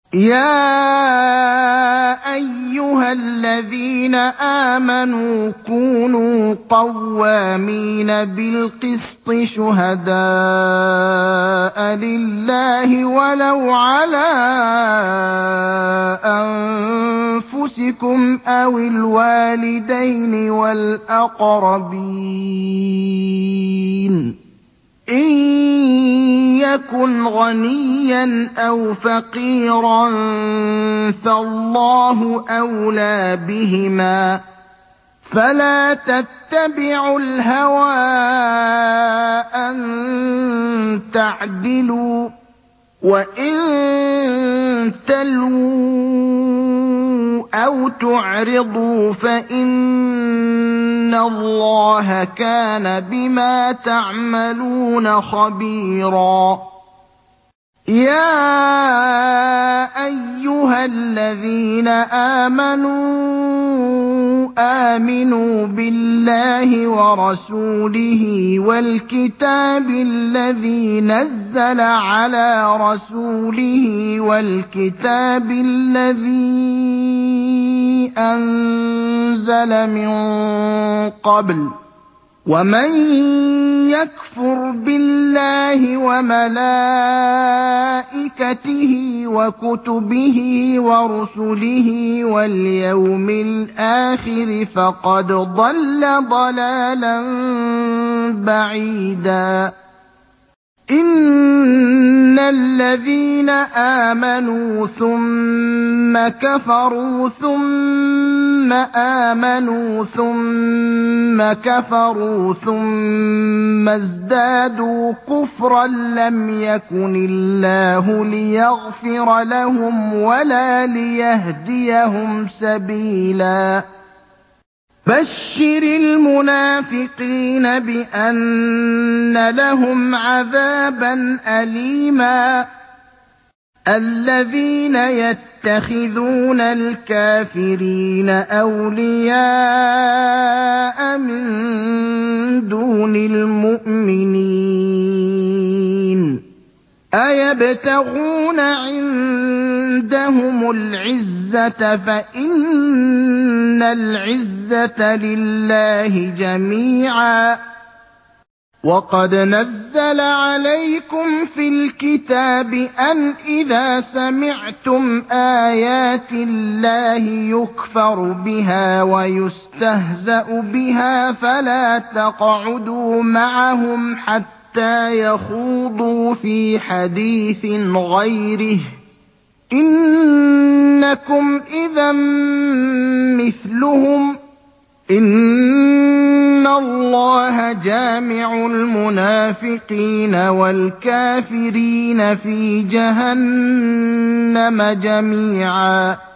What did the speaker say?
يَا أَيُّهَا الَّذِينَ آمَنُوا كُونُوا قَوَّامِينَ بِالْقِسْطِ شُهَدَاءَ لِلَّهِ وَلَوْ عَلَىٰ أَنفُسِكُمْ أَوِ الْوَالِدَيْنِ وَالْأَقْرَبِينَ ۚ إِن يَكُنْ غَنِيًّا أَوْ فَقِيرًا فَاللَّهُ أَوْلَىٰ بِهِمَا ۖ فَلَا تَتَّبِعُوا الْهَوَىٰ أَن تَعْدِلُوا ۚ وَإِن تَلْوُوا أَوْ تُعْرِضُوا فَإِنَّ اللَّهَ كَانَ بِمَا تَعْمَلُونَ خَبِيرًا. يَا أَيُّهَا الَّذِينَ آمِنُوا بِاللَّهِ وَرَسُولِهِ وَالْكِتَابِ الَّذِي نَزَّلَ عَلَىٰ رَسُولِهِ وَالْكِتَابِ الَّذِي أَنزَلَ مِن قَبْلُ ۚ وَمَن يَكْفُرْ بِاللَّهِ وَمَلَائِكَتِهِ وَكُتُبِهِ وَرُسُلِهِ وَالْيَوْمِ الْآخِرِ فَقَدْ ضَلَّ ضَلَالًا بَعِيدًا. إِنَّ الَّذِينَ آمَنُوا ثُمَّ كَفَرُوا ثُمَّ آمَنُوا ثُمَّ كَفَرُوا ثُمَّ ازْدَادُوا كُفْرًا لَّمْ يَكُنِ اللَّهُ لِيَغْفِرَ لَهُمْ وَلَا لِيَهْدِيَهُمْ سَبِيلًا. بَشِّرِ الْمُنَافِقِينَ بِأَنَّ لَهُمْ عَذَابًا أَلِيمًا. الَّذِينَ يَتَّخِذُونَ الْكَافِرِينَ أَوْلِيَاءَ مِن دُونِ الْمُؤْمِنِينَ أَيَبْتَغُونَ عِندَهُمُ الْعِزَّةَ فَإِنَّ الْعِزَّةَ لِلَّهِ جَمِيعًا. وَقَدْ نَزَّلَ عَلَيْكُمْ فِي الْكِتَابِ أَنْ إِذَا سَمِعْتُمْ آيَاتِ اللَّهِ يُكْفَرُ بِهَا وَيُسْتَهْزَأُ بِهَا فَلَا تَقْعُدُوا مَعَهُمْ حَتَّىٰ يَخُوضُوا فِي حَدِيثٍ غَيْرِهِ ۚ إِنَّكُمْ إِذًا مِّثْلُهُمْ ۗ إِنَّ اللَّهَ جَامِعُ الْمُنَافِقِينَ وَالْكَافِرِينَ فِي جَهَنَّمَ جَمِيعًا.